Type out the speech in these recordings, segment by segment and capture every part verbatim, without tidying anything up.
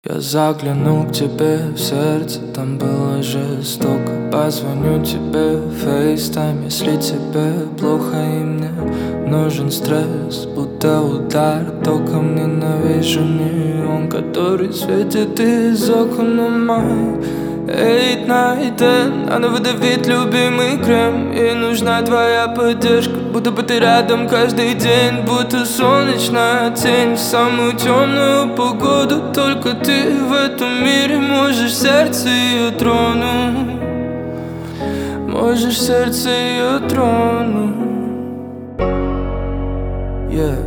Я заглянул к тебе в сердце, там было жестоко. Позвоню тебе в фейстайм, если тебе плохо и мне нужен стресс. Будто удар током, ненавижу неон, который светит из окон моих. Eight night ten, надо выдавить любимый крем. И нужна твоя поддержка, будто бы ты рядом каждый день. Будто солнечная тень в самую темную погоду. Только ты в этом мире можешь сердце ее тронуть. Можешь сердце ее тронуть, yeah.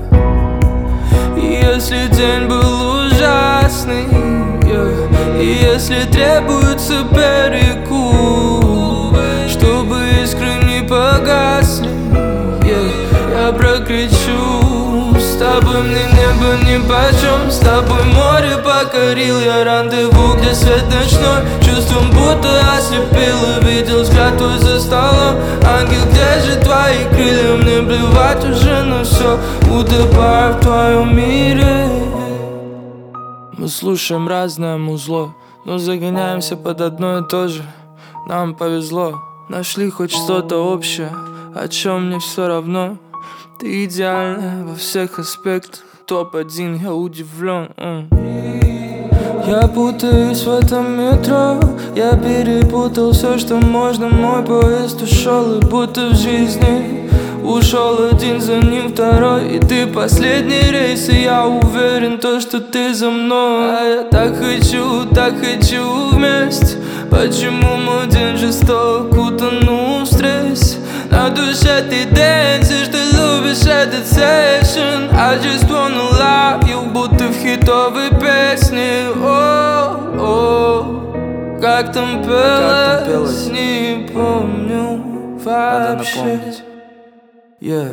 Если день был ужасный, yeah. И если требуется перекур, чтобы искры не погасли, yeah. Я прокричу: с тобой мне небо нипочем, с тобой море покорил я рандеву, где свет ночной чувством будто ослепил. И видел взгляд твой за столом. Ангел, где же твои крылья? Мне плевать уже на все, утопаю в твоем мире. Мы слушаем разное музло, но загоняемся под одно и то же. Нам повезло, нашли хоть что-то общее, о чем мне все равно. Ты идеальна во всех аспектах, топ один, я удивлен. mm. Я путаюсь в этом метро, я перепутал все, что можно. Мой поезд ушел, и будто в жизни ушел один, за ним второй. И ты последний рейс, и я уверен, то, что ты за мной. А я так хочу, так хочу вместе. Почему мой день жесток, утонул в стрессе? На душе ты дэнсишь, ты любишь этот сейшн. I just wanna love you, будто в хитовой песне. О, о, как там пелось, не помню вообще, yeah.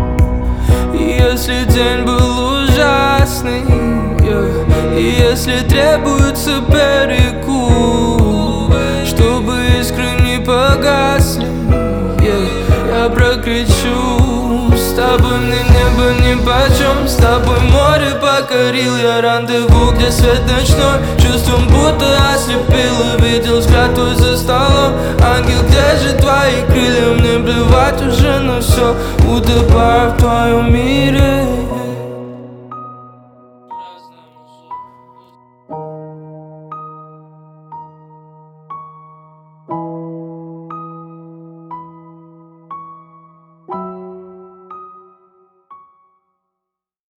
Если день был ужасный, yeah. И если требуется перекур, чтобы искры не погасли, yeah. Я прокричу: с тобой мне небо нипочем, с тобой море покорил я рандеву, где свет ночной чувством будто ослепил. И видел взгляд твой за столом. Ангел, где же твои крылья? Мне плевать уже на все, утопаю в твоем мире.